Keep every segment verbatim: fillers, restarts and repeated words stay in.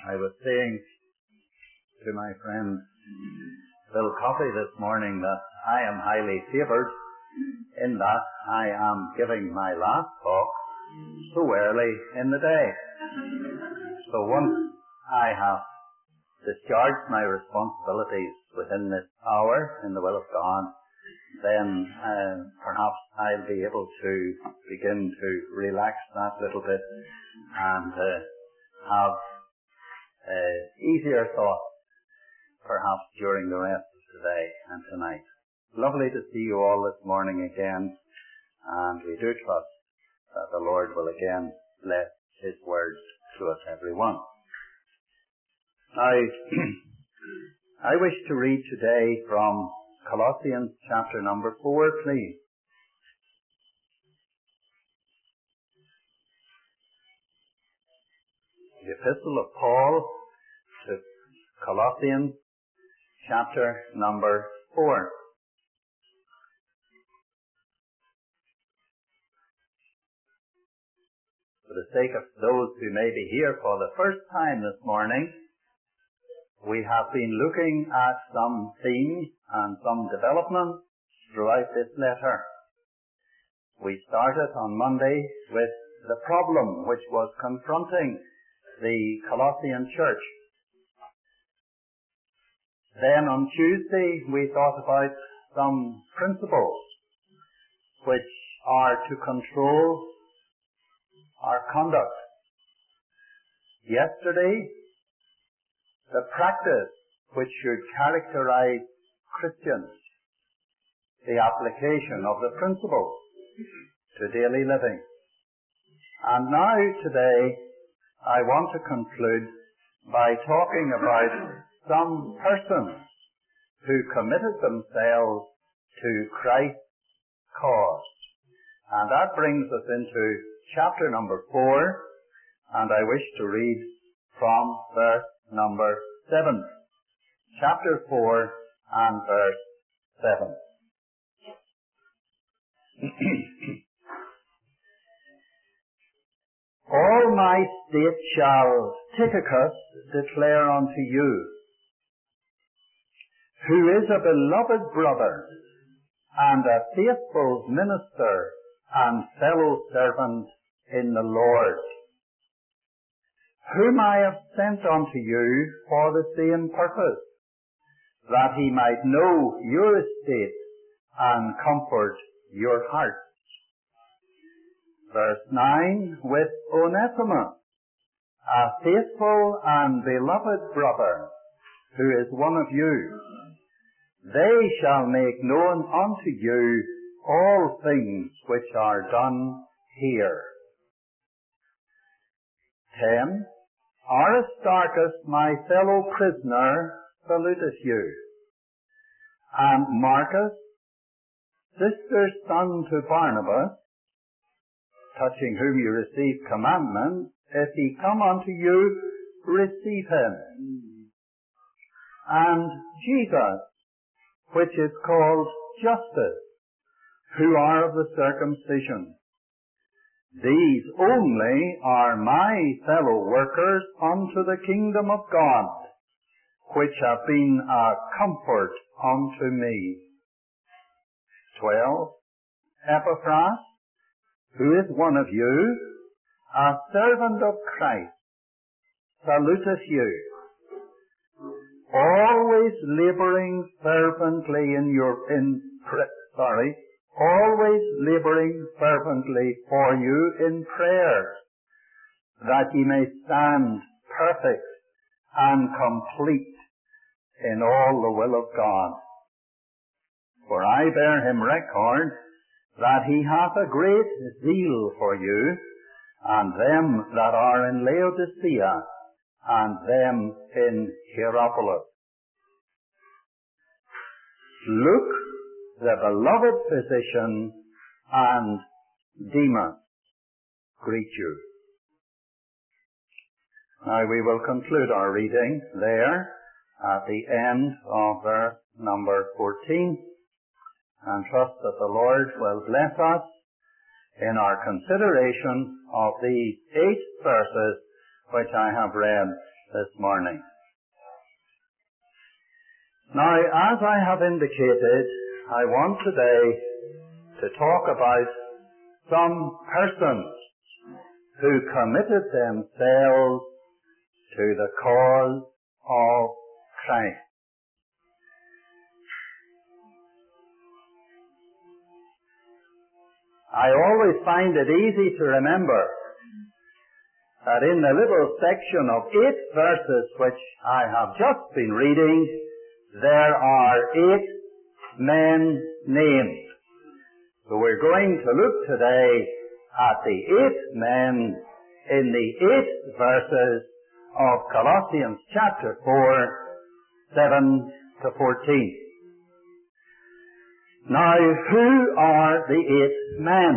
I was saying to my friend Bill Coffey this morning that I am highly favoured in that I am giving my last talk so early in the day. So once I have discharged my responsibilities within this hour in the will of God, then uh, perhaps I'll be able to begin to relax that little bit and uh, have uh, easier thoughts perhaps during the rest of today and tonight. Lovely to see you all this morning again, and we do trust that the Lord will again bless His word to us everyone. Now, I wish to read today from Colossians chapter number four, please. The Epistle of Paul to Colossians chapter number four. For the sake of those who may be here for the first time this morning, we have been looking at some themes and some developments throughout this letter. We started on Monday with the problem which was confronting the Colossian church. Then on Tuesday we thought about some principles which are to control our conduct. Yesterday, the practice which should characterize Christians, the application of the principles to daily living. And now today I want to conclude by talking about some persons who committed themselves to Christ's cause. And that brings us into chapter number four, and I wish to read from verse number seven. Chapter four and verse seven. All my state shall Tychicus declare unto you, who is a beloved brother, and a faithful minister and fellow servant in the Lord, whom I have sent unto you for the same purpose, that he might know your estate and comfort your hearts. Verse nine, with Onesimus, a faithful and beloved brother, who is one of you, they shall make known unto you all things which are done here. ten. Aristarchus, my fellow prisoner, saluteth you. And Marcus, sister's son to Barnabas, touching whom you receive commandments, if he come unto you, receive him. And Jesus, which is called Justus, who are of the circumcision. These only are my fellow workers unto the kingdom of God, which have been a comfort unto me. twelve. Epaphras, who is one of you, a servant of Christ, saluteth you, always laboring fervently in your in sorry, always laboring fervently for you in prayer, that ye may stand perfect and complete in all the will of God. For I bear him record that he hath a great zeal for you, and them that are in Laodicea, and them in Hierapolis. Luke, the beloved physician, and Demas greet you. Now we will conclude our reading there at the end of verse number fourteen, and trust that the Lord will bless us in our consideration of these eight verses which I have read this morning. Now, as I have indicated, I want today to talk about some persons who committed themselves to the cause of Christ. I always find it easy to remember that in the little section of eight verses which I have just been reading, there are eight men named. So we're going to look today at the eight men in the eight verses of Colossians chapter four, seven to fourteen. Now, who are the eight men?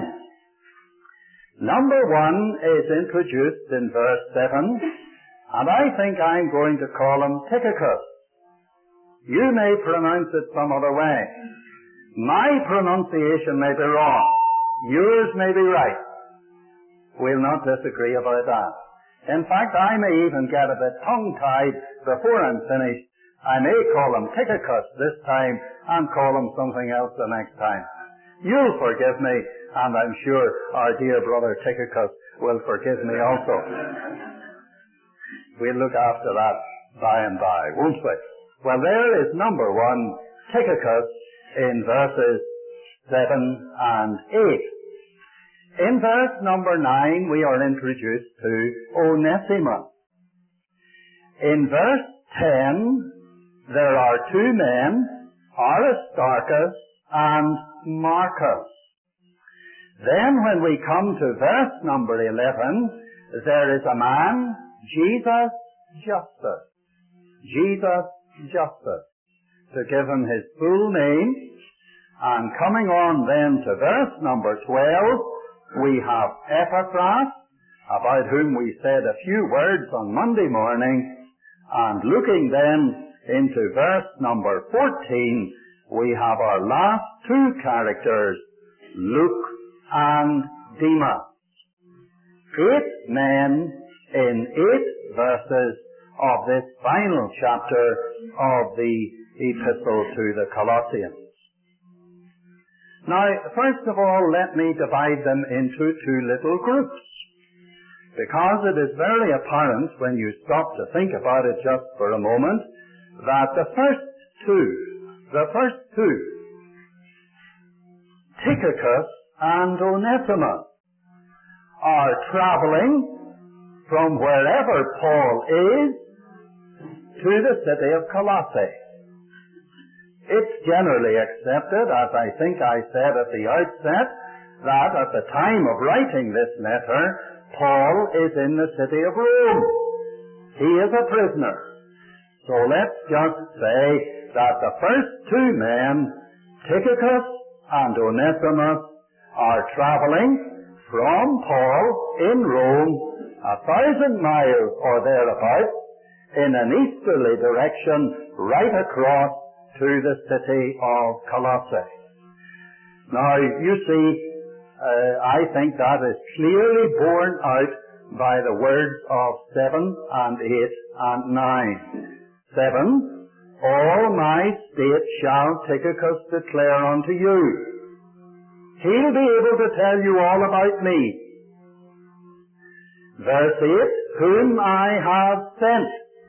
Number one is introduced in verse seven, and I think I'm going to call him Tychicus. You may pronounce it some other way. My pronunciation may be wrong. Yours may be right. We'll not disagree about that. In fact, I may even get a bit tongue-tied before I'm finished. I may call him Tychicus this time and call him something else the next time. You'll forgive me, and I'm sure our dear brother Tychicus will forgive me also. We'll look after that by and by, won't we? Well, there is number one, Tychicus, in verses seven and eight. In verse number nine, we are introduced to Onesimus. In verse ten, there are two men, Aristarchus and Marcus. Then when we come to verse number eleven, there is a man, Jesus Justus. Jesus Justus, to give him his full name. And coming on then to verse number twelve, we have Epaphras, about whom we said a few words on Monday morning. And looking then into verse number fourteen, we have our last two characters, Luke and Demas. Eight men in eight verses of this final chapter of the epistle to the Colossians. Now, first of all, let me divide them into two little groups, because it is very apparent when you stop to think about it just for a moment that the first two, the first two, Tychicus and Onesimus, are traveling from wherever Paul is to the city of Colossae. It's generally accepted, as I think I said at the outset, that at the time of writing this letter, Paul is in the city of Rome. He is a prisoner. So let's just say that the first two men, Tychicus and Onesimus, are traveling from Paul in Rome a thousand miles or thereabouts in an easterly direction right across to the city of Colossae. Now, you see, uh, I think that is clearly borne out by the words of seven and eight and nine. Seven, all my state shall Tychicus declare unto you. He'll be able to tell you all about me. Verse eight, whom I have sent.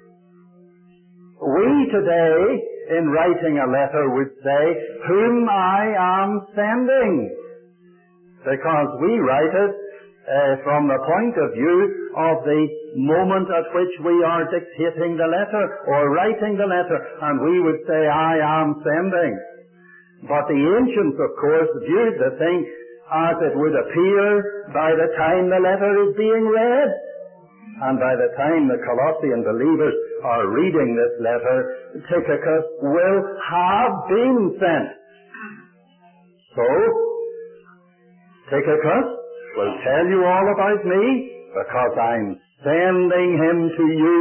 We today, in writing a letter, would say, whom I am sending. Because we write it uh, from the point of view of the moment at which we are dictating the letter or writing the letter, and we would say, I am sending. But the ancients, of course, viewed the thing as it would appear by the time the letter is being read. And by the time the Colossian believers are reading this letter, Tychicus will have been sent. So, Tychicus will tell you all about me because I'm sending him to you.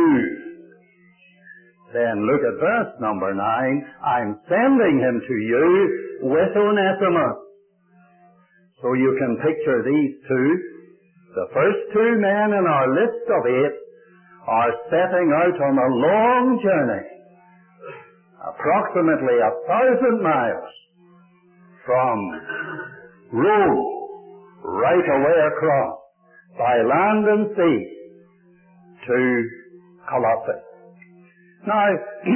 Then look at verse number nine. I'm sending him to you with Onesimus. So you can picture these two. The first two men in our list of eight are setting out on a long journey, approximately a thousand miles from Rome right away across by land and sea to Colossae. Now,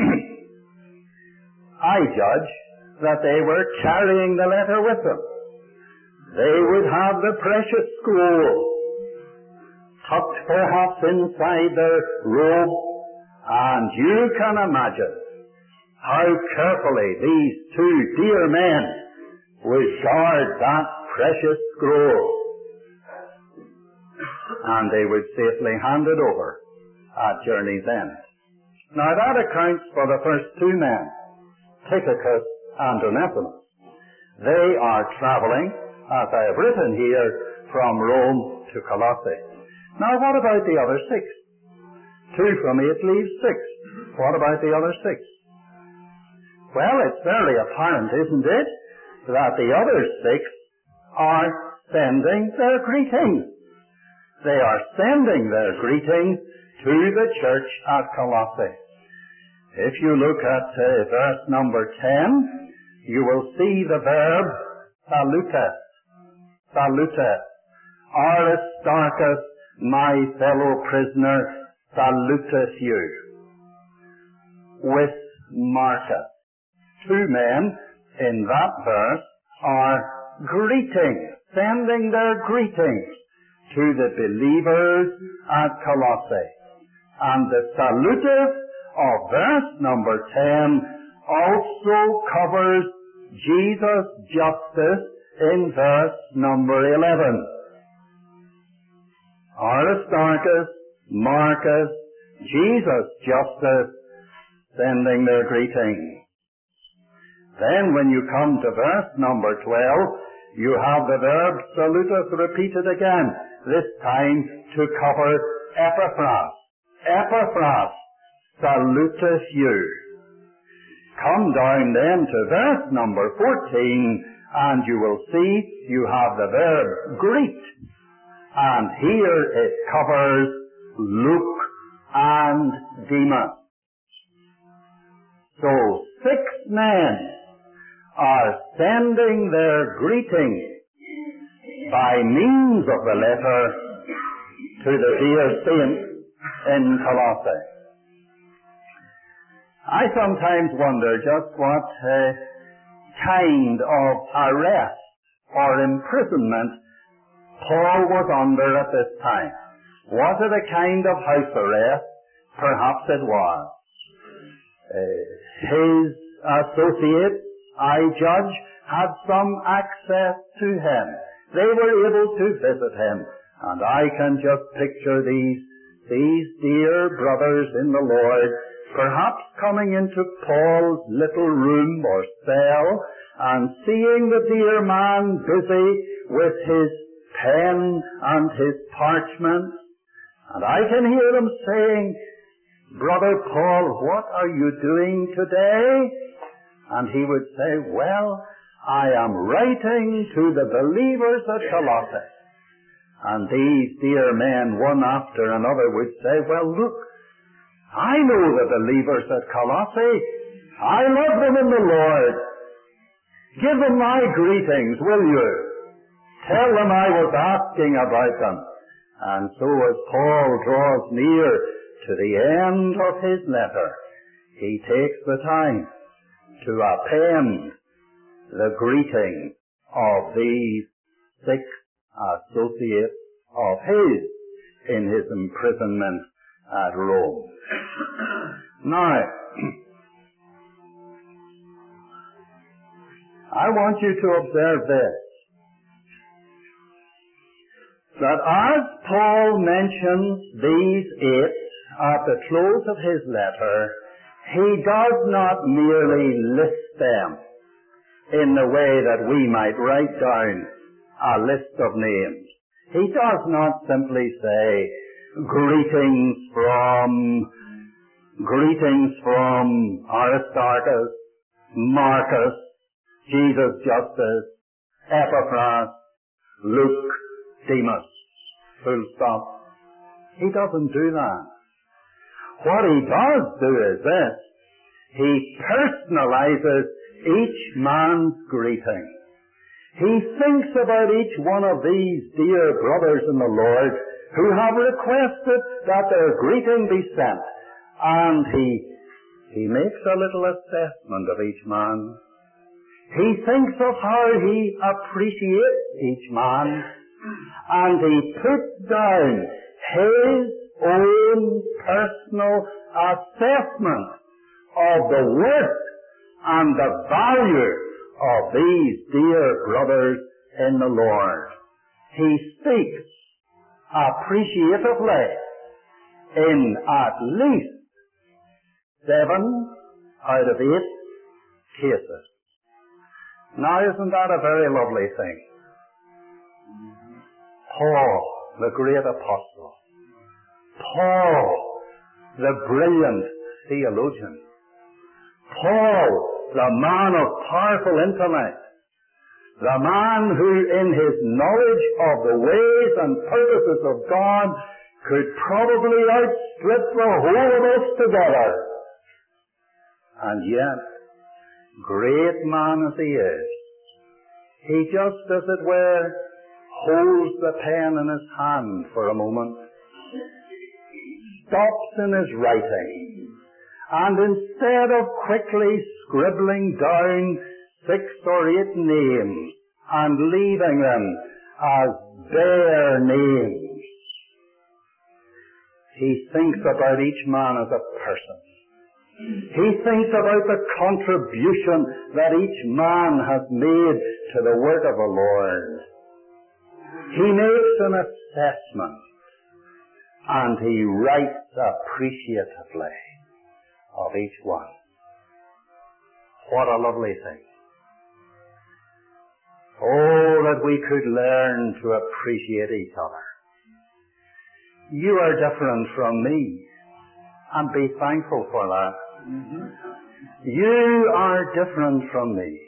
I judge that they were carrying the letter with them. They would have the precious scroll tucked perhaps inside their robe, and you can imagine how carefully these two dear men would guard that precious scroll, and they would safely hand it over at journey's end. Now that accounts for the first two men, Tychicus and Onesimus. They are traveling, as I have written here, from Rome to Colossae. Now what about the other six? Two from eight leaves six. What about the other six? Well, it's fairly apparent, isn't it, that the other six are sending their greetings. They are sending their greetings to the church at Colossae. If you look at uh, verse number ten, you will see the verb salutes. Salutes. Aristarchus, my fellow prisoner, saluteth you. With Marcus. Two men in that verse are greeting, sending their greetings to the believers at Colossae. And the salutive of verse number ten also covers Jesus' justice in verse number eleven. Aristarchus, Marcus, Jesus' justice, sending their greetings. Then when you come to verse number twelve, you have the verb saluteth repeated again, this time to cover Epaphras. Epaphras saluteth you. Come down then to verse number fourteen, and you will see you have the verb greet. And here it covers Luke and Demas. So six men are sending their greetings by means of the letter to the dear saints in Colossae. I sometimes wonder just what uh, kind of arrest or imprisonment Paul was under at this time. Was it a kind of house arrest? Perhaps it was. Uh, his associates, I judge, had some access to him. They were able to visit him. And I can just picture these, these dear brothers in the Lord perhaps coming into Paul's little room or cell and seeing the dear man busy with his pen and his parchment. And I can hear them saying, Brother Paul, what are you doing today? And he would say, well, I am writing to the believers at Colossae. And these dear men, one after another, would say, well, look, I know the believers at Colossae. I love them in the Lord. Give them my greetings, will you? Tell them I was asking about them. And so as Paul draws near to the end of his letter, he takes the time to append the greeting of these six associates of his in his imprisonment at Rome. Now, I want you to observe this, that as Paul mentions these eight at the close of his letter, he does not merely list them in the way that we might write down a list of names. He does not simply say, greetings from, greetings from Aristarchus, Marcus, Jesus Justus, Epaphras, Luke, Demas, full stop. He doesn't do that. what he does do is this. He personalizes each man's greeting. He thinks about each one of these dear brothers in the Lord who have requested that their greeting be sent. And he, he makes a little assessment of each man. He thinks of how he appreciates each man. And he puts down his own personal assessment of the worth and the value of these dear brothers in the Lord. He speaks appreciatively in at least seven out of eight cases. Now, isn't that a very lovely thing? Paul, the great apostle. Paul, the brilliant theologian. Paul, the man of powerful intellect. The man who in his knowledge of the ways and purposes of God could probably outstrip the whole of us together. And yet, great man as he is, he just, as it were, holds the pen in his hand for a moment, stops in his writing, and instead of quickly scribbling down six or eight names and leaving them as bare names, he thinks about each man as a person. He thinks about the contribution that each man has made to the work of the Lord. He makes an assessment, and he writes appreciatively of each one. What a lovely thing. Oh, that we could learn to appreciate each other. You are different from me, and be thankful for that. Mm-hmm. You are different from me.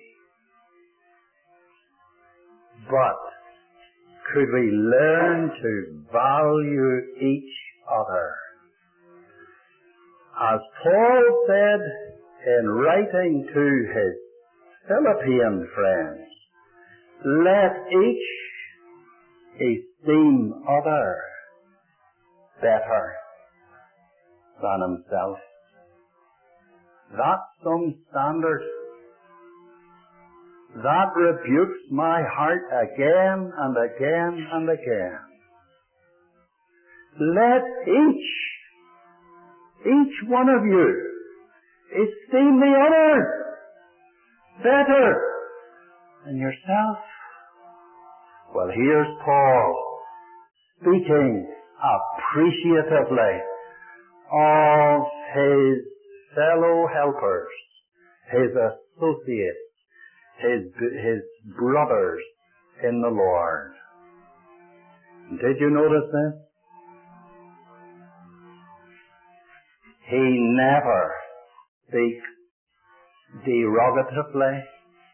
But could we learn to value each other? As Paul said in writing to his Philippian friends, let each esteem other better than himself. That's some standard. That rebukes my heart again and again and again. Let each, each one of you esteem the other better than yourself. Well, here's Paul speaking appreciatively of his fellow helpers, his associates, his, his brothers in the Lord. Did you notice this? He never speaks derogatively.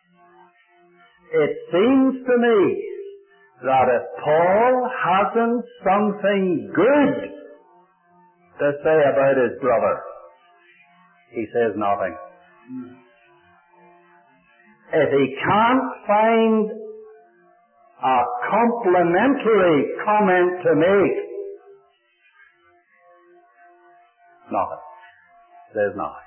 It seems to me that if Paul hasn't something good to say about his brother, he says nothing. If he can't find a complimentary comment to make, nothing. Says nothing.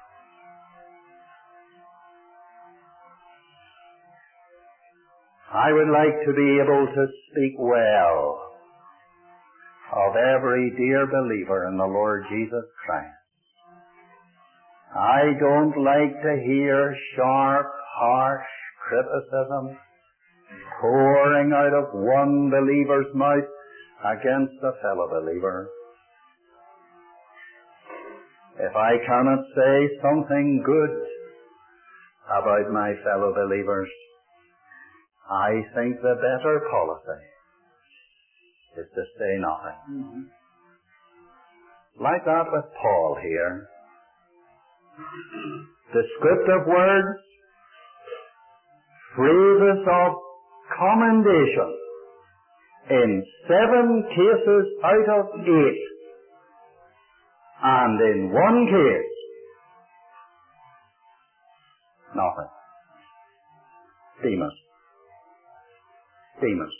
I would like to be able to speak well of every dear believer in the Lord Jesus Christ. I don't like to hear sharp, harsh criticism pouring out of one believer's mouth against a fellow believer. If I cannot say something good about my fellow believers, I think the better policy is to say nothing. Mm-hmm. Like that with Paul here. Descriptive words, phrases of commendation in seven cases out of eight. And in one case, nothing. Demas. Demas.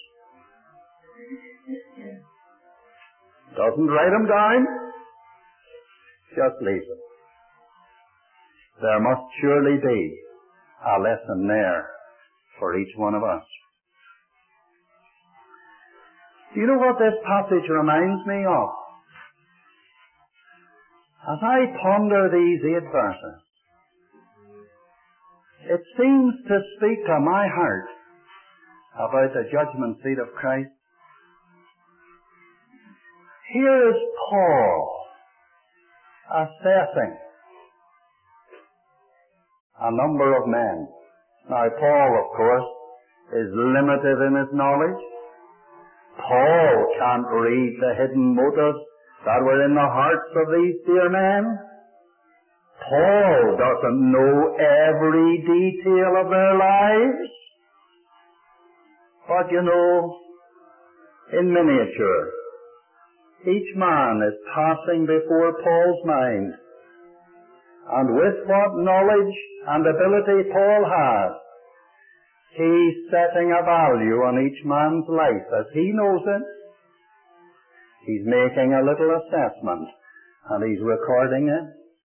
Doesn't write him down, just leaves him. There must surely be a lesson there for each one of us. Do you know what this passage reminds me of? As I ponder these eight verses, it seems to speak to my heart about the judgment seat of Christ. Here is Paul assessing a number of men. Now, Paul, of course, is limited in his knowledge. Paul can't read the hidden motives that were in the hearts of these dear men. Paul doesn't know every detail of their lives. But you know, in miniature, each man is passing before Paul's mind. And with what knowledge and ability Paul has, he's setting a value on each man's life as he knows it. He's making a little assessment, and he's recording it.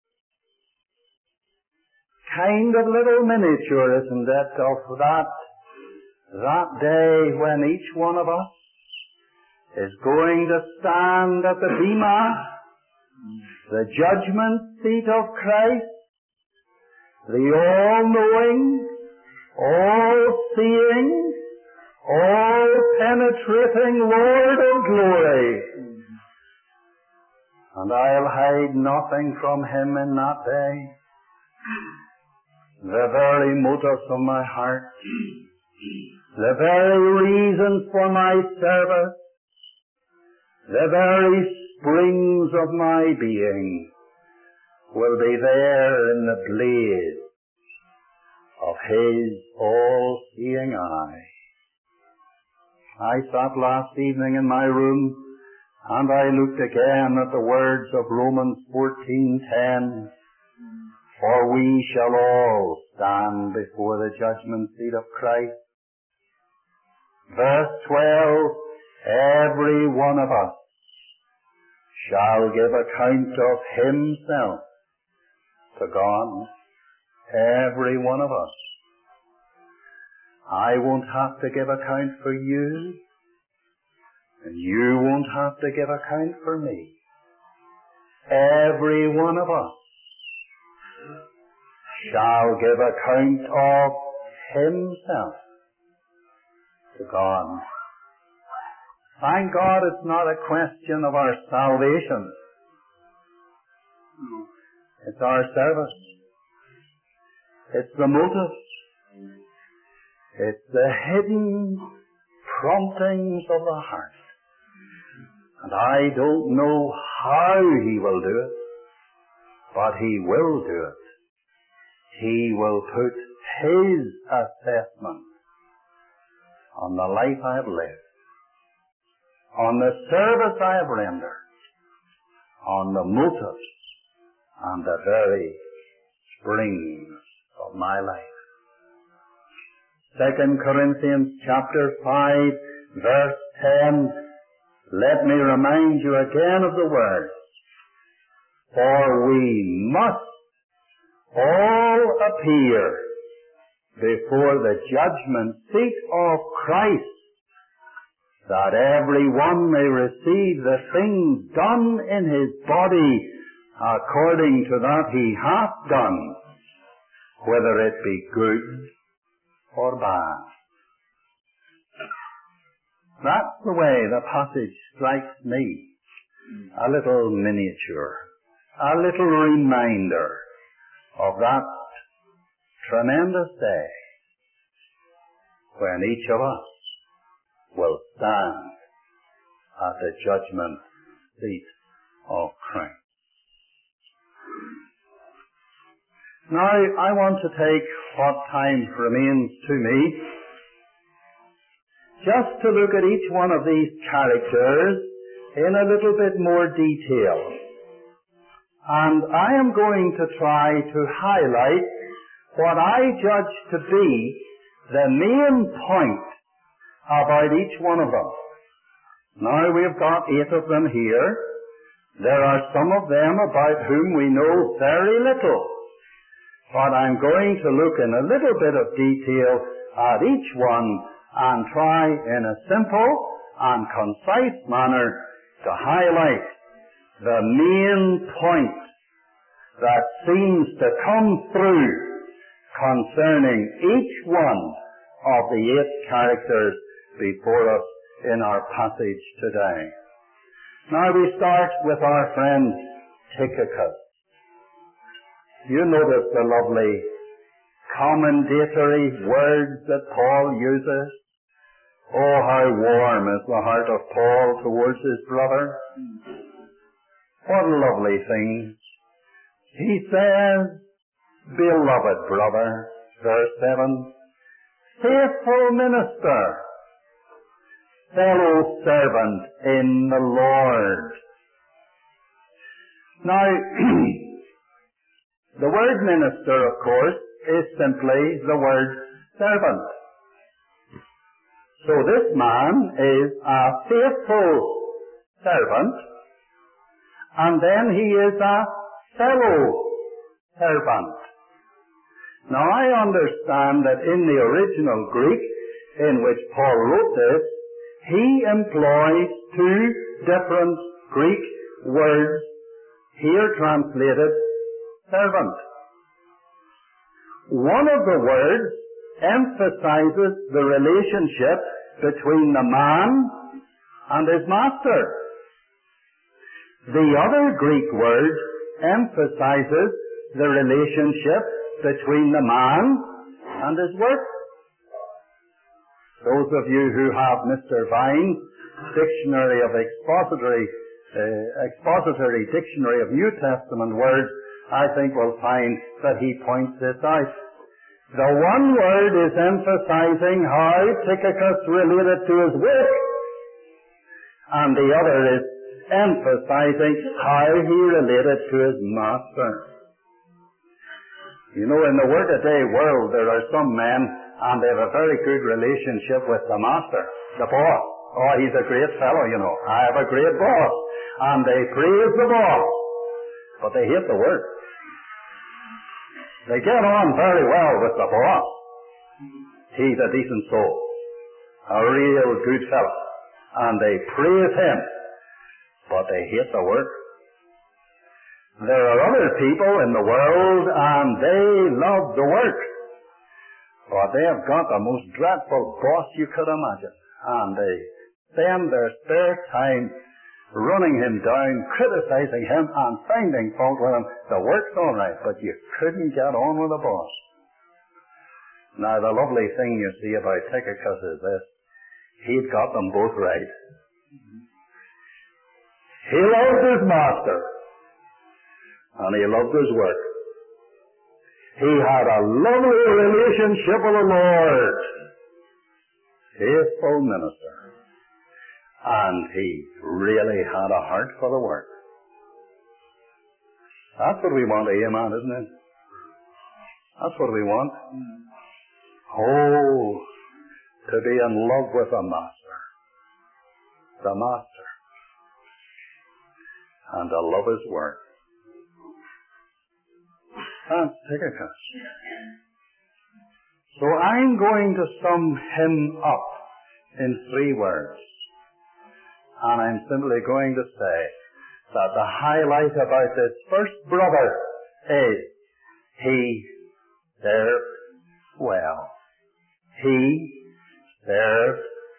Kind of little miniature, isn't it, of that, that day when each one of us is going to stand at the bema, the judgment seat of Christ, the all-knowing, all-seeing, all-penetrating Lord of glory. And I'll hide nothing from Him in that day. The very motives of my heart, the very reasons for my service, the very springs of my being will be there in the blaze of His all-seeing eye. I sat last evening in my room and I looked again at the words of Romans fourteen ten. For we shall all stand before the judgment seat of Christ. Verse twelve, every one of us shall give account of himself to God. Every one of us. I won't have to give account for you, and you won't have to give account for me. Every one of us shall give account of himself to God. Thank God it's not a question of our salvation. It's our service. It's the motives. It's the hidden promptings of the heart. And I don't know how He will do it, but He will do it. He will put His assessment on the life I have lived, on the service I have rendered, on the motives and the very springs of my life. Second Corinthians chapter five, verse ten. Let me remind you again of the words. For we must all appear before the judgment seat of Christ, that every one may receive the things done in his body according to that he hath done, whether it be good or bad. That's the way the passage strikes me. A little miniature, a little reminder of that tremendous day when each of us will stand at the judgment seat of Christ. Now, I want to take what time remains to me just to look at each one of these characters in a little bit more detail. And I am going to try to highlight what I judge to be the main point about each one of them. Now we've got eight of them here. There are some of them about whom we know very little. But I'm going to look in a little bit of detail at each one and try in a simple and concise manner to highlight the main point that seems to come through concerning each one of the eight characters before us in our passage today. Now we start with our friend Tychicus. You notice the lovely commendatory words that Paul uses. Oh, how warm is the heart of Paul towards his brother. What lovely things. He says, beloved brother, verse seven, faithful minister, fellow servant in the Lord. Now, the word minister, of course, is simply the word servant. So this man is a faithful servant, and then he is a fellow servant. Now I understand that in the original Greek in which Paul wrote this, he employs two different Greek words, here translated servant. One of the words emphasizes the relationship between the man and his master. The other Greek word emphasizes the relationship between the man and his work. Those of you who have Mister Vine's Dictionary of Expository, uh, Expository Dictionary of New Testament Words, I think will find that he points this out. The one word is emphasizing how Tychicus related to his work, and the other is emphasizing how he related to his master. You know, in the workaday world, there are some men, and they have a very good relationship with the master, the boss. Oh, he's a great fellow, you know. I have a great boss. And they praise the boss, but they hate the work. They get on very well with the boss. He's a decent soul, a real good fellow, and they praise him, but they hate the work. There are other people in the world, and they love the work, but they have got the most dreadful boss you could imagine, and they spend their spare time running him down, criticizing him, and finding fault with him. The work's all right, but you couldn't get on with the boss. Now, the lovely thing you see about Tychicus is this. He'd got them both right. He loved his master, and he loved his work. He had a lovely relationship with the Lord. Faithful minister. And he really had a heart for the work. That's what we want to aim at, isn't it? That's what we want. Oh, to be in love with the master. The master. And to love his work. That's Tychicus. So I'm going to sum him up in three words. And I'm simply going to say that the highlight about this first brother is he served well. He served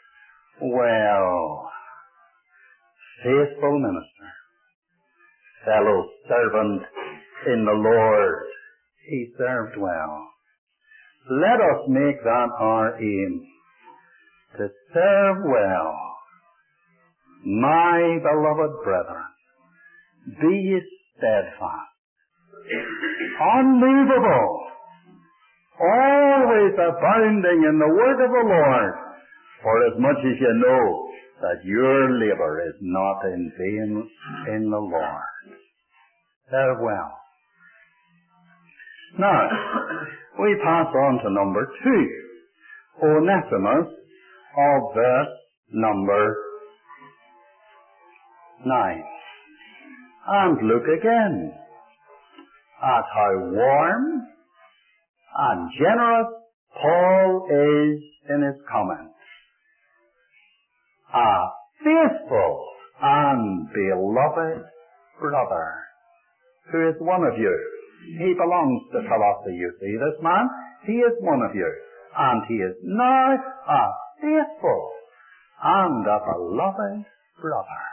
well. Faithful minister. Fellow servant in the Lord. He served well. Let us make that our aim. To serve well. My beloved brethren, be ye steadfast, unmovable, always abounding in the work of the Lord, for as much as you know that your labor is not in vain in the Lord. They're well. Now, we pass on to number two. Onesimus of verse number nine. And look again at how warm and generous Paul is in his comments. A faithful and beloved brother, who is one of you. He belongs to Colossae, you see, this man. He is one of you. And he is now a faithful and a beloved brother.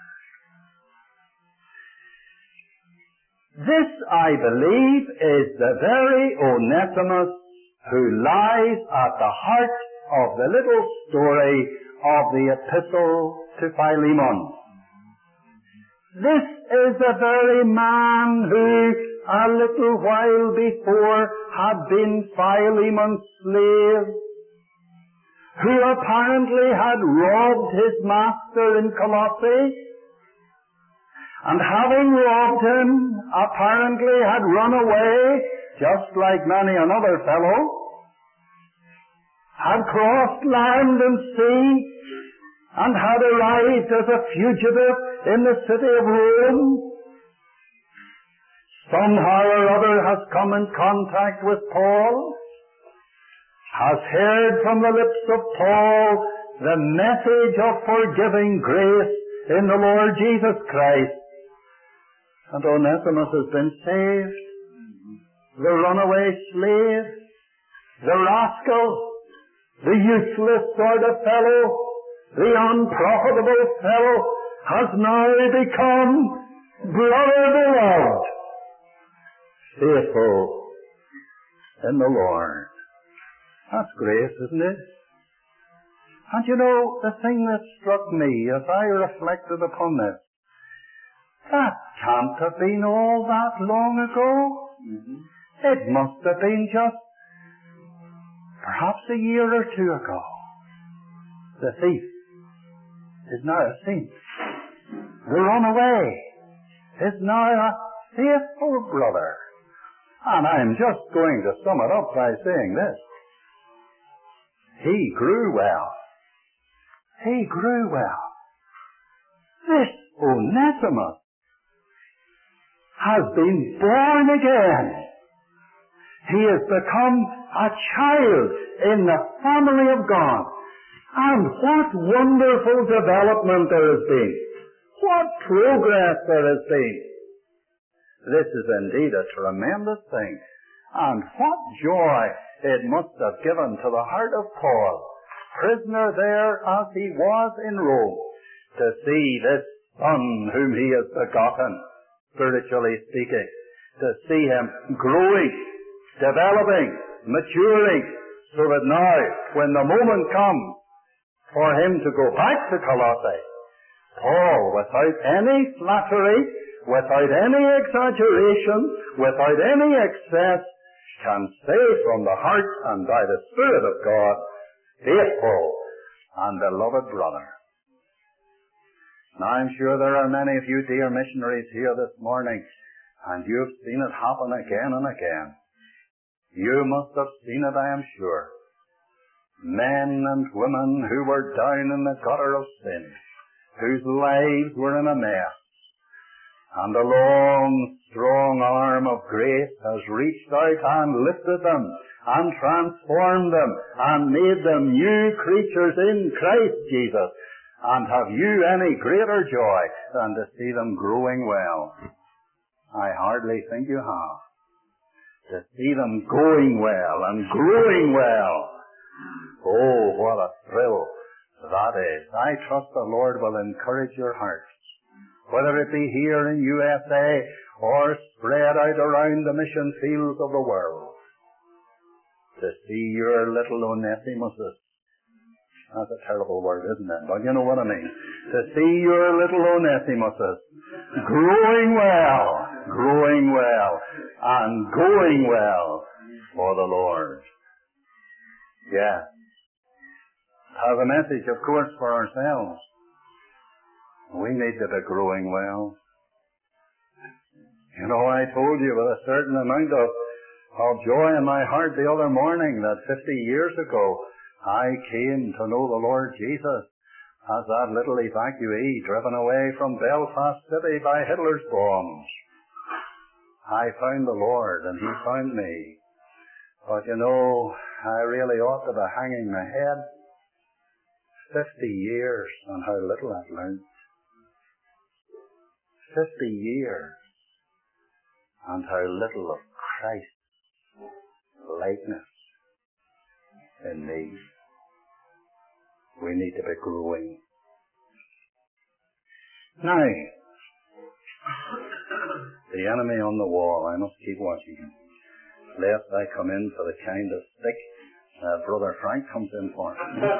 This, I believe, is the very Onesimus who lies at the heart of the little story of the epistle to Philemon. This is the very man who, a little while before, had been Philemon's slave, who apparently had robbed his master in Colossae, and having robbed him, apparently had run away, just like many another fellow, had crossed land and sea, and had arrived as a fugitive in the city of Rome. Somehow or other has come in contact with Paul, has heard from the lips of Paul the message of forgiving grace in the Lord Jesus Christ. And Onesimus has been saved. The runaway slave, the rascal, the useless sort of fellow, the unprofitable fellow has now become brother beloved, faithful in the Lord. That's grace, isn't it? And you know, the thing that struck me as I reflected upon this, that can't have been all that long ago. Mm-hmm. It must have been just perhaps a year or two ago. The thief is now a saint. The runaway is now a faithful brother. And I'm just going to sum it up by saying this. He grew well. He grew well. This Onesimus has been born again. He has become a child in the family of God. And what wonderful development there has been. What progress there has been. This is indeed a tremendous thing. And what joy it must have given to the heart of Paul, prisoner there as he was in Rome, to see this son whom he has begotten, spiritually speaking, to see him growing, developing, maturing, so that now, when the moment comes for him to go back to Colossae, Paul, without any flattery, without any exaggeration, without any excess, can say from the heart and by the Spirit of God, faithful and beloved brother. Now I'm sure there are many of you dear missionaries here this morning, and you've seen it happen again and again. You must have seen it, I am sure. Men and women who were down in the gutter of sin, whose lives were in a mess, and the long, strong arm of grace has reached out and lifted them, and transformed them, and made them new creatures in Christ Jesus. And have you any greater joy than to see them growing well? I hardly think you have. To see them going well and growing well. Oh, what a thrill that is. I trust the Lord will encourage your hearts, whether it be here in U S A or spread out around the mission fields of the world, to see your little Onesimuses. That's a terrible word, isn't it? But you know what I mean. To see your little Onesimuses growing well, growing well, and going well for the Lord. Yes. Has a message, of course, for ourselves. We need to be growing well. You know, I told you with a certain amount of, of joy in my heart the other morning that fifty years ago I came to know the Lord Jesus as that little evacuee driven away from Belfast City by Hitler's bombs. I found the Lord and He found me. But you know, I really ought to be hanging my head. Fifty years and how little I've learned. Fifty years and how little of Christ's likeness in me. We need to be growing. Now, the enemy on the wall, I must keep watching him, lest I come in for the kind of stick uh, Brother Frank comes in for.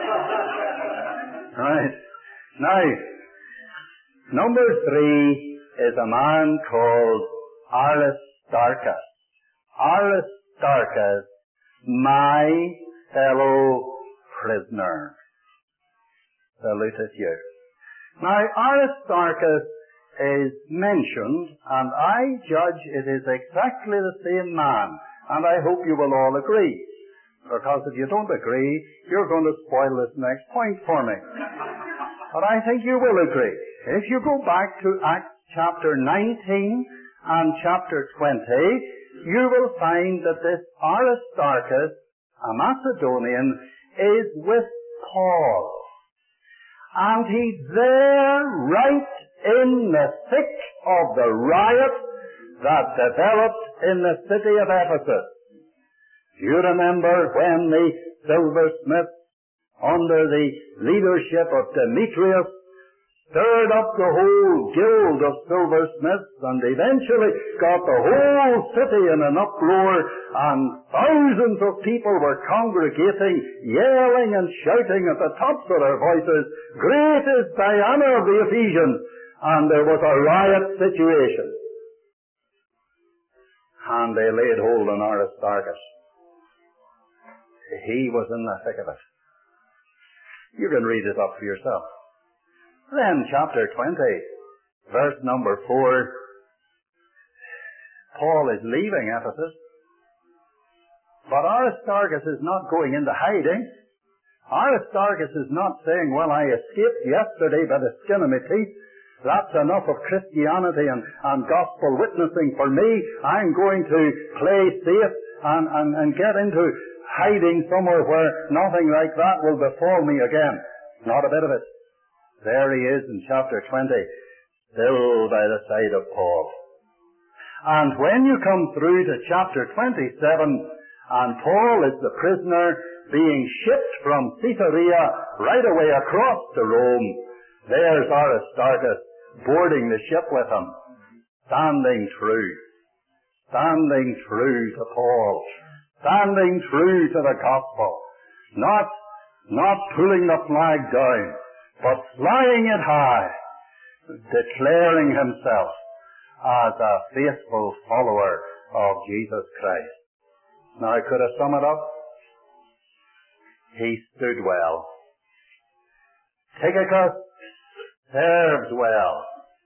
Right. Now, number three is a man called Aristarchus. Aristarchus, my fellow prisoner. Saluteth you. Now, Aristarchus is mentioned, and I judge it is exactly the same man, and I hope you will all agree. Because if you don't agree, you're going to spoil this next point for me. But I think you will agree. If you go back to Acts chapter nineteen and chapter twenty, you will find that this Aristarchus, a Macedonian, is with Paul. And he's there right in the thick of the riot that developed in the city of Ephesus. You remember when the silversmiths, under the leadership of Demetrius, stirred up the whole guild of silversmiths and eventually got the whole city in an uproar, and thousands of people were congregating, yelling and shouting at the tops of their voices, "Great is Diana of the Ephesians!" And there was a riot situation. And they laid hold on Aristarchus. He was in the thick of it. You can read it up for yourself. Then chapter twenty, verse number four, Paul is leaving Ephesus, but Aristarchus is not going into hiding. Aristarchus is not saying, well, I escaped yesterday by the skin of my teeth. That's enough of Christianity and, and gospel witnessing for me. I'm going to play safe and, and, and get into hiding somewhere where nothing like that will befall me again. Not a bit of it. There he is in chapter twenty, still by the side of Paul. And when you come through to chapter twenty-seven, and Paul is the prisoner being shipped from Caesarea right away across to Rome, there's Aristarchus boarding the ship with him, standing true, standing true to Paul, standing true to the gospel, not, not pulling the flag down, but flying it high, declaring himself as a faithful follower of Jesus Christ. Now, could I sum it up? He stood well. Tychicus served well.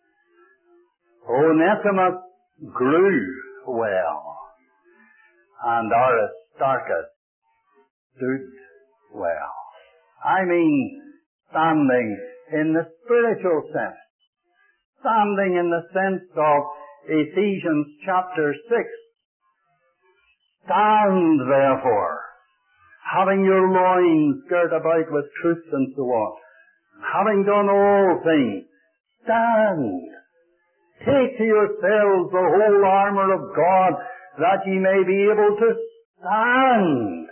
Onesimus grew well. And Aristarchus stood well. I mean, standing in the spiritual sense. Standing in the sense of Ephesians chapter six. Stand therefore, having your loins girt about with truth and so on. Having done all things, stand. Take to yourselves the whole armour of God, that ye may be able to stand.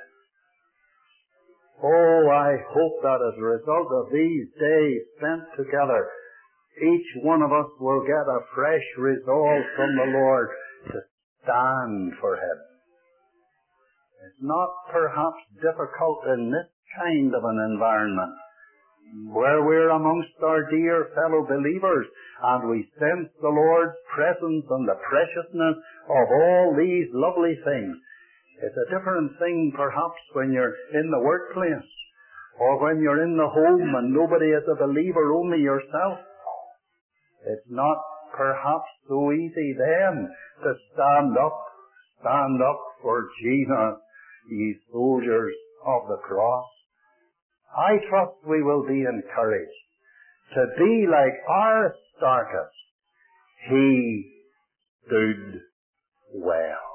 Oh, I hope that as a result of these days spent together, each one of us will get a fresh resolve from the Lord to stand for Him. It's not perhaps difficult in this kind of an environment, where we're amongst our dear fellow believers and we sense the Lord's presence and the preciousness of all these lovely things. It's a different thing perhaps when you're in the workplace or when you're in the home and nobody is a believer, only yourself. It's not perhaps so easy then to stand up, stand up for Jesus, ye soldiers of the cross. I trust we will be encouraged to be like Aristarchus. He stood well.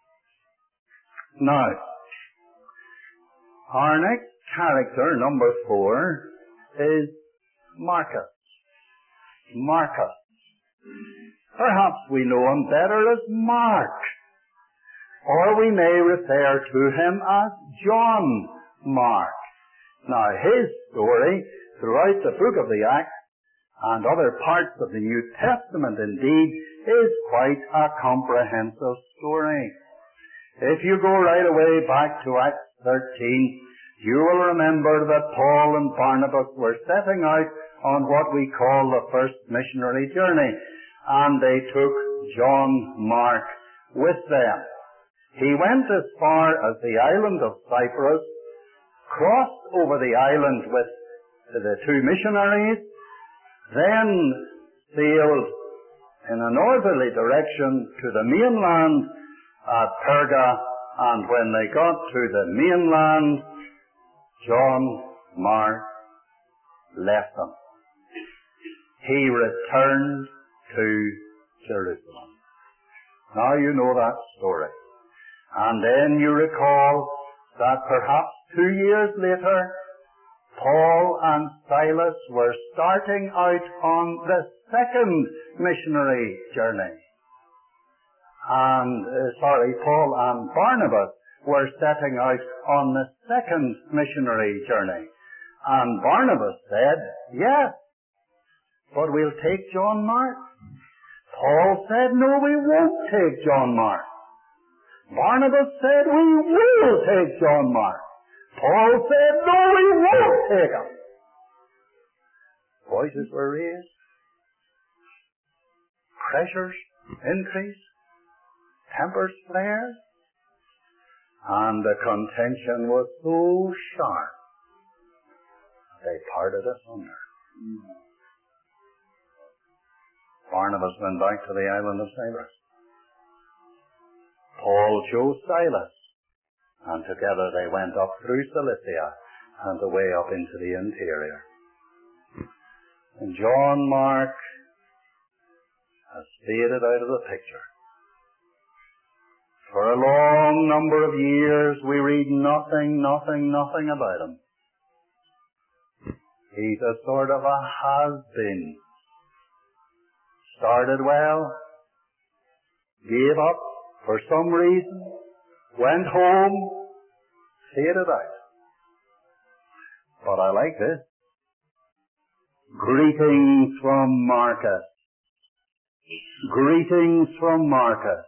Now, our next character, number four, is Marcus. Marcus. Perhaps we know him better as Mark, or we may refer to him as John Mark. Now, his story throughout the book of the Acts and other parts of the New Testament indeed is quite a comprehensive story. If you go right away back to Acts thirteen, you will remember that Paul and Barnabas were setting out on what we call the first missionary journey, and they took John Mark with them. He went as far as the island of Cyprus, crossed over the island with the two missionaries, then sailed in a northerly direction to the mainland at Perga, and when they got to the mainland, John Mark left them. He returned to Jerusalem. Now you know that story. And then you recall that perhaps two years later, Paul and Silas were starting out on the second missionary journey. And, uh, sorry, Paul and Barnabas were setting out on the second missionary journey. And Barnabas said, yes, but we'll take John Mark. Paul said, no, we won't take John Mark. Barnabas said, we will take John Mark. Paul said, no, we won't take him. Voices were raised. Pressures increased. Tempers flared. And the contention was so sharp, they parted asunder. Barnabas went back to the island of Cyprus. Paul chose Silas, and together they went up through Cilicia and away up into the interior. And John Mark has faded out of the picture. For a long number of years we read nothing, nothing, nothing about him. He's a sort of a has-been. Started well, gave up for some reason, went home, faded out. But I like this. Greetings from Marcus. Greetings from Marcus.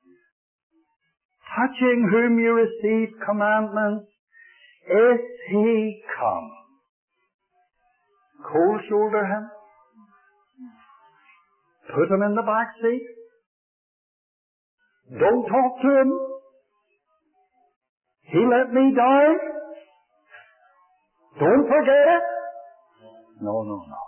Touching whom you receive commandments, is he come? Cold shoulder him? Put him in the back seat? Don't talk to him? He let me down? Don't forget it? No, no, no.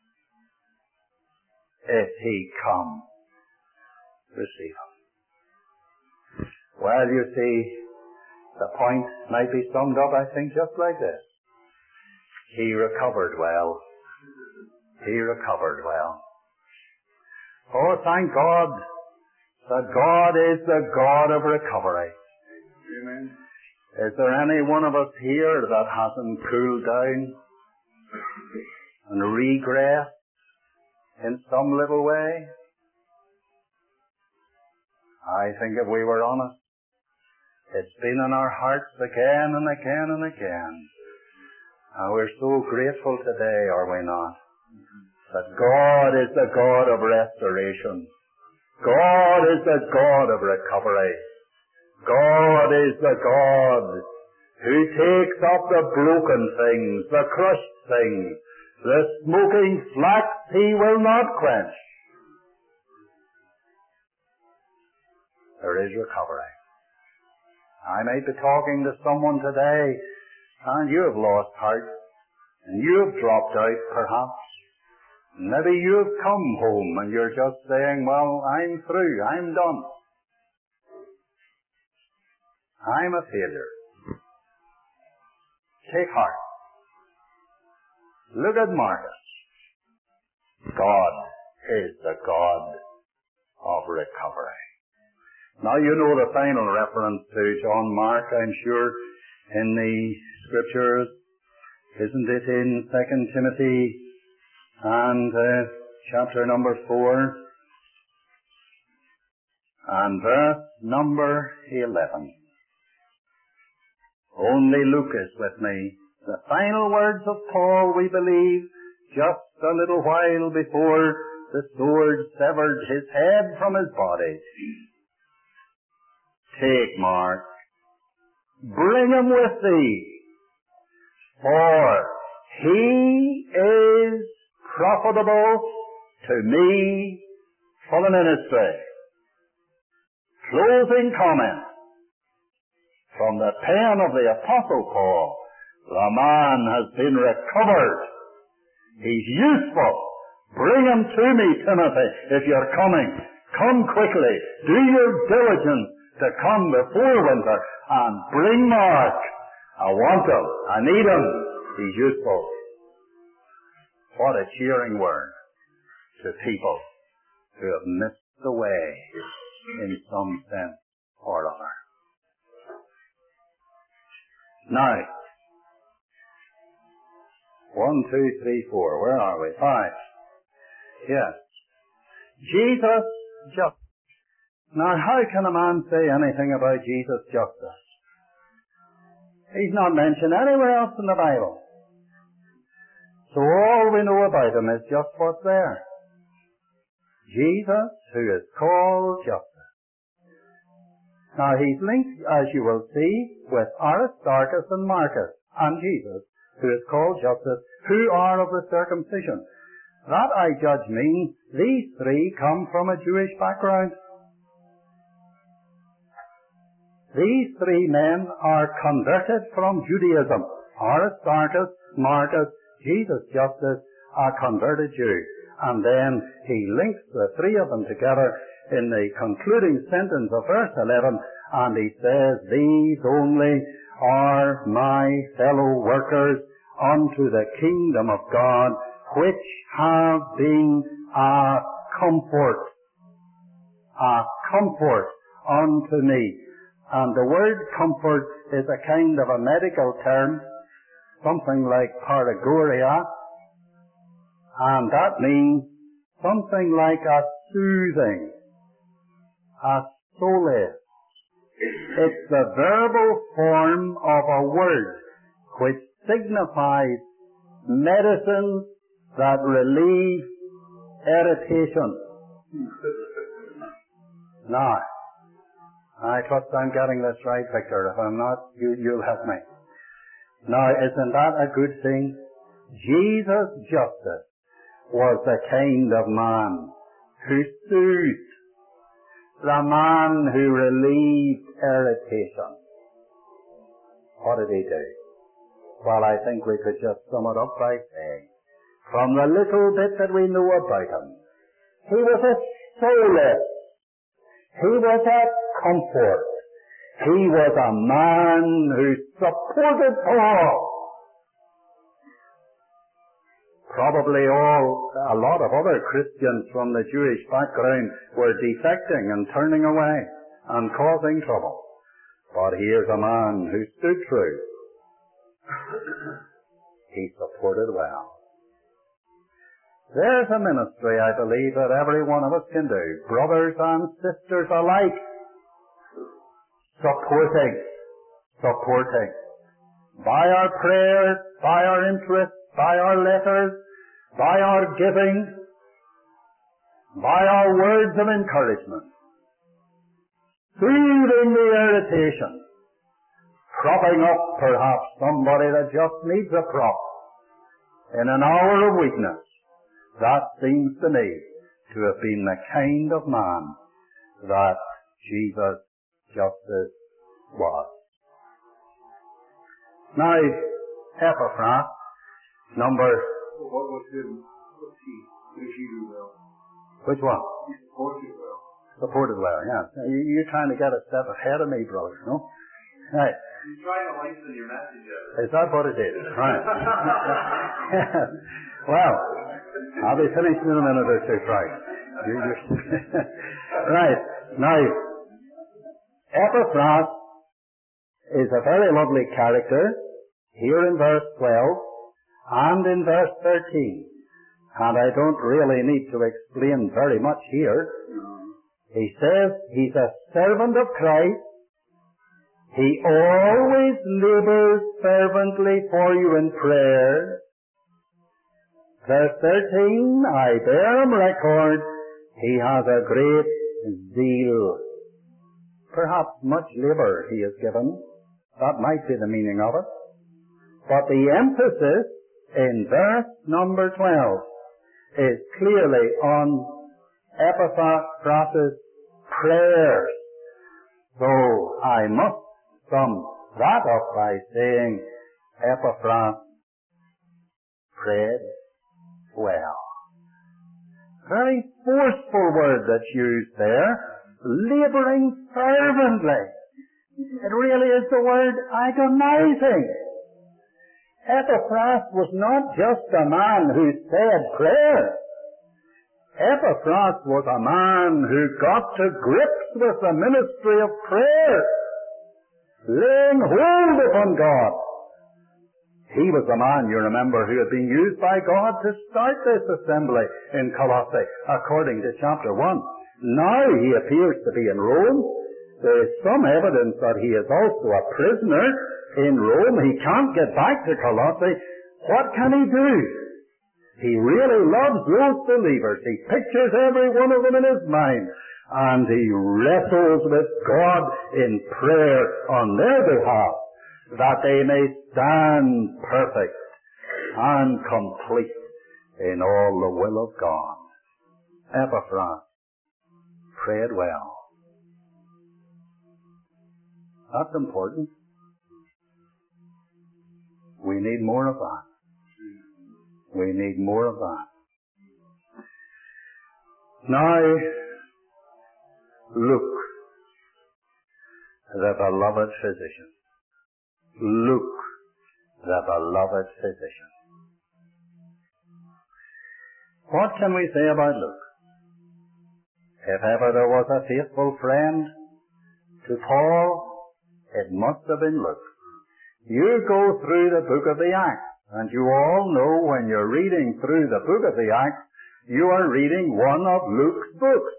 If he come, receive him. Well, you see, the point might be summed up, I think, just like this. He recovered well. He recovered well. Oh, thank God that God is the God of recovery. Amen. Is there any one of us here that hasn't cooled down and regressed in some little way? I think if we were honest, it's been in our hearts again and again and again. And we're so grateful today, are we not? That God is the God of restoration. God is the God of recovery. God is the God who takes up the broken things, the crushed things, the smoking flax he will not quench. There is recovery. I may be talking to someone today, and you have lost heart, and you have dropped out, perhaps. Maybe you've come home and you're just saying, well, I'm through, I'm done. I'm a failure. Take heart. Look at Marcus. God is the God of recovery. Now you know the final reference to John Mark, I'm sure, in the Scriptures. Isn't it in Second Timothy and uh, chapter number four and verse number eleven? Only Luke is with me. The final words of Paul, we believe, just a little while before the sword severed his head from his body. Take Mark, bring him with thee, for he is profitable to me for the ministry. Closing comment from the pen of the Apostle Paul. The man has been recovered. He's useful. Bring him to me, Timothy, if you're coming. Come quickly. Do your diligence to come before winter and bring Mark. I want him. I need him. He's useful. What a cheering word to people who have missed the way in some sense or other. Now, one, two, three, four. Where are we? Five. Yes. Jesus justice. Now, how can a man say anything about Jesus' justice? He's not mentioned anywhere else in the Bible. So all we know about him is just what's there. Jesus, who is called justice. Now, he's linked, as you will see, with Aristarchus and Marcus and Jesus, who is called justice, who are of the circumcision. That, I judge, means these three come from a Jewish background. These three men are converted from Judaism. Aristarchus, Marcus, Jesus Justice, a converted Jew. And then he links the three of them together in the concluding sentence of verse eleven, and he says, these only are my fellow workers unto the kingdom of God, which have been a comfort, a comfort unto me. And the word comfort is a kind of a medical term, something like paragoria, and that means something like a soothing, a solace. It's the verbal form of a word which signifies medicines that relieve irritation. Now, I trust I'm getting this right, Victor. If I'm not, you, you'll help me. Now, isn't that a good thing? Jesus' justice was the kind of man who soothed, the man who relieved irritation. What did he do? Well, I think we could just sum it up by saying, from the little bit that we know about him, he was a solace. He was a comfort. He was a man who supported Paul. Probably all, a lot of other Christians from the Jewish background were defecting and turning away and causing trouble. But here's a man who stood true. He supported well. There's a ministry, I believe, that every one of us can do, brothers and sisters alike. Supporting, supporting. By our prayers, by our interest, by our letters, by our giving, by our words of encouragement. Soothing the irritation. Propping up, perhaps, somebody that just needs a prop in an hour of weakness. That seems to me to have been the kind of man that Jesus Justice was. Now, Epaphras, number... What was his, what's he? If you do well. Which one? Supported well. Supported well, yeah. You, you're trying to get a step ahead of me, brother, no? Right. You're trying to lengthen your message out. Is that what it is? Right. Well, I'll be finished in a minute or two, right? You, right. Now, Epaphras is a very lovely character here in verse twelve and in verse thirteen. And I don't really need to explain very much here. He says he's a servant of Christ. He always labors fervently for you in prayer. Verse thirteen, I bear him record, he has a great zeal. Perhaps much labor he has given. That might be the meaning of it. But the emphasis in verse number twelve is clearly on Epaphras' prayers. So I must sum that up by saying Epaphras prayed well. Very forceful word that's used there. Laboring fervently. It really is the word agonizing. Epaphras was not just a man who said prayers. Epaphras was a man who got to grips with the ministry of prayer, laying hold upon God. He was the man, you remember, who had been used by God to start this assembly in Colossae, according to chapter one. Now he appears to be in Rome. There is some evidence that he is also a prisoner in Rome. He can't get back to Colossae. What can he do? He really loves those believers. He pictures every one of them in his mind. And he wrestles with God in prayer on their behalf, that they may stand perfect and complete in all the will of God. Epaphras prayed well. That's important. We need more of that. We need more of that. Now, Luke, the beloved physician. Luke, the beloved physician. What can we say about Luke? If ever there was a faithful friend to Paul, it must have been Luke. You go through the book of the Acts, and you all know when you're reading through the book of the Acts, you are reading one of Luke's books.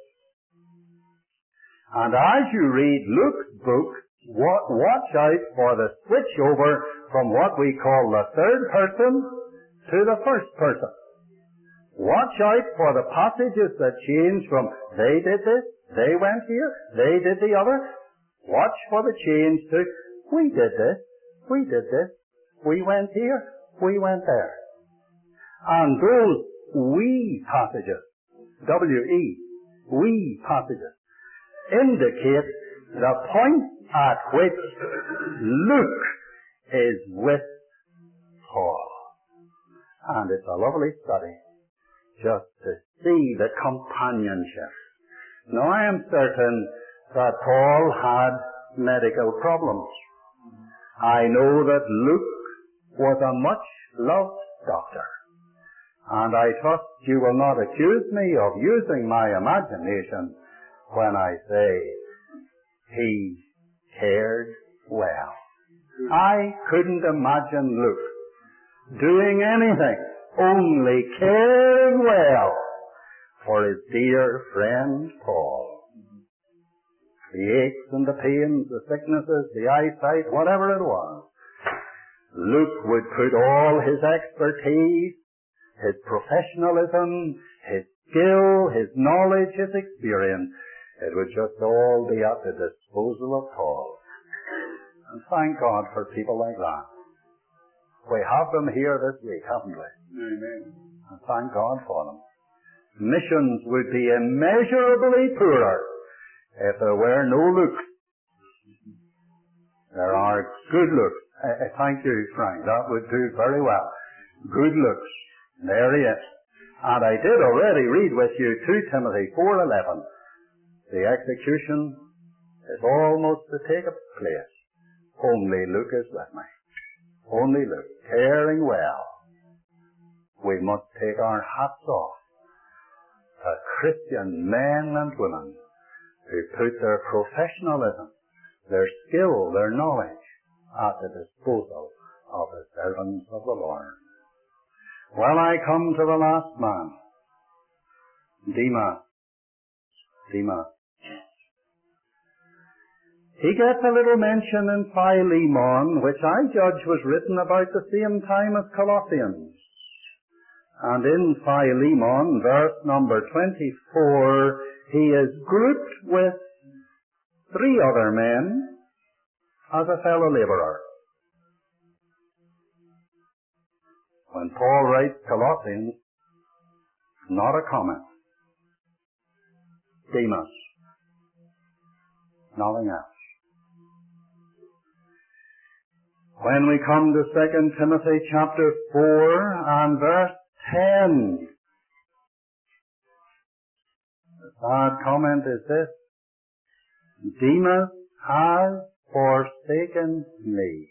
And as you read Luke's book, watch out for the switch over from what we call the third person to the first person. Watch out for the passages that change from they did this, they went here, they did the other. Watch for the change to we did this, we did this, we went here, we went there. And those we passages, W E, we passages, indicate the point at which Luke is with Paul. And it's a lovely study just to see the companionship. Now I am certain that Paul had medical problems. I know that Luke was a much loved doctor. And I trust you will not accuse me of using my imagination when I say he cared well. I couldn't imagine Luke doing anything, only caring well for his dear friend Paul. The aches and the pains, the sicknesses, the eyesight, whatever it was, Luke would put all his expertise, his professionalism, his skill, his knowledge, his experience, it would just all be at the disposal of Paul. And thank God for people like that. We have them here this week, haven't we? Amen. And thank God for them. Missions would be immeasurably poorer if there were no Lukes. There are good Lukes. Uh, thank you, Frank. That would do very well. Good Lukes. There he is. And I did already read with you two Timothy four eleven. The execution is almost to take place. Only Luke is with me. Only Luke, caring well. We must take our hats off to Christian men and women who put their professionalism, their skill, their knowledge at the disposal of the servants of the Lord. Well, I come to the last man, Demas. Demas. He gets a little mention in Philemon, which I judge was written about the same time as Colossians. And in Philemon, verse number twenty-four, he is grouped with three other men as a fellow laborer. When Paul writes Colossians, not a comment. Demas. Nothing else. When we come to Second Timothy chapter four and verse ten, the sad comment is this: Demas has forsaken me,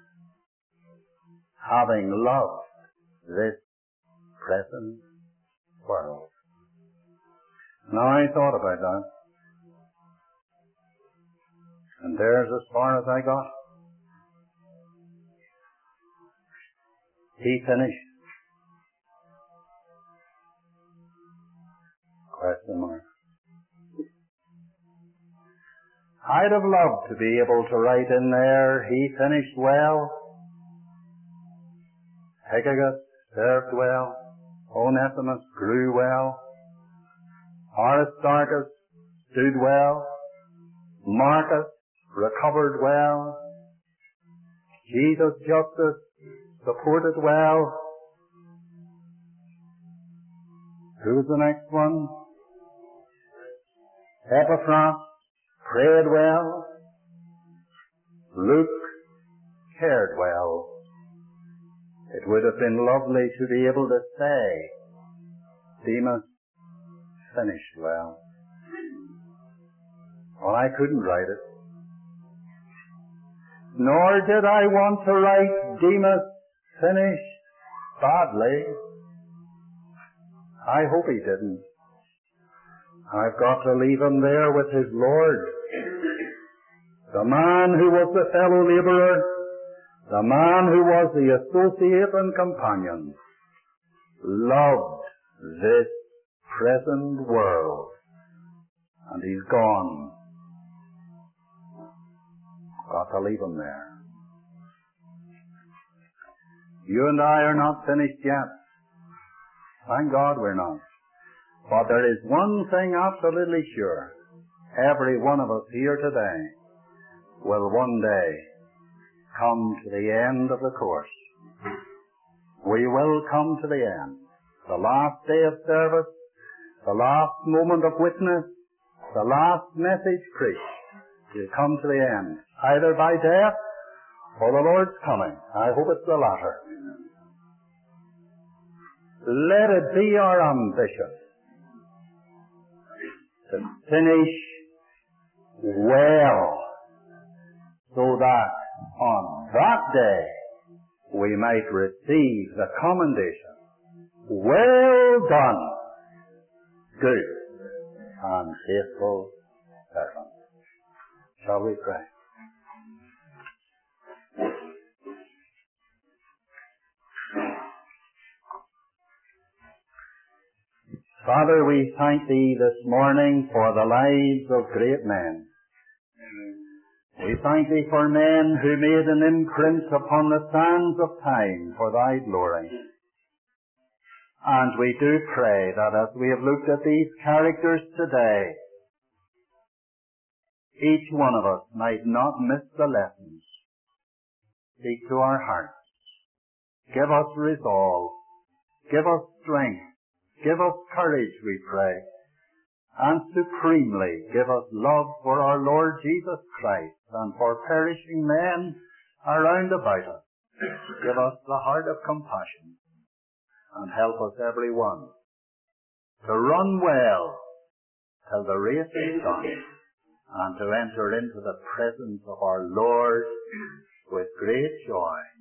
having loved this present world. Now I thought about that, and there's as far as I got. He finished. Question mark. I'd have loved to be able to write in there, he finished well. Tychicus served well. Onesimus grew well. Aristarchus stood well. Marcus recovered well. Jesus Justus supported well. Who's the next one? Epaphras prayed well. Luke cared well. It would have been lovely to be able to say, Demas finished well. Well, I couldn't write it. Nor did I want to write Demas finished badly. I hope he didn't. I've got to leave him there with his Lord. The man who was the fellow laborer, the man who was the associate and companion, loved this present world. And he's gone. Got to leave him there. You and I are not finished yet. Thank God we're not. But there is one thing absolutely sure. Every one of us here today will one day come to the end of the course. We will come to the end. The last day of service, the last moment of witness, the last message preached. You come to the end, either by death or the Lord's coming. I hope it's the latter. Let it be our ambition to finish well, so that on that day we might receive the commendation, well done, good and faithful servant. Shall we pray? Father, we thank Thee this morning for the lives of great men. We thank Thee for men who made an imprint upon the sands of time for Thy glory. And we do pray that as we have looked at these characters today, each one of us might not miss the lessons. Speak to our hearts. Give us resolve. Give us strength. Give us courage, we pray. And supremely, give us love for our Lord Jesus Christ and for perishing men around about us. Give us the heart of compassion and help us every one to run well till the race is done, and to enter into the presence of our Lord with great joy.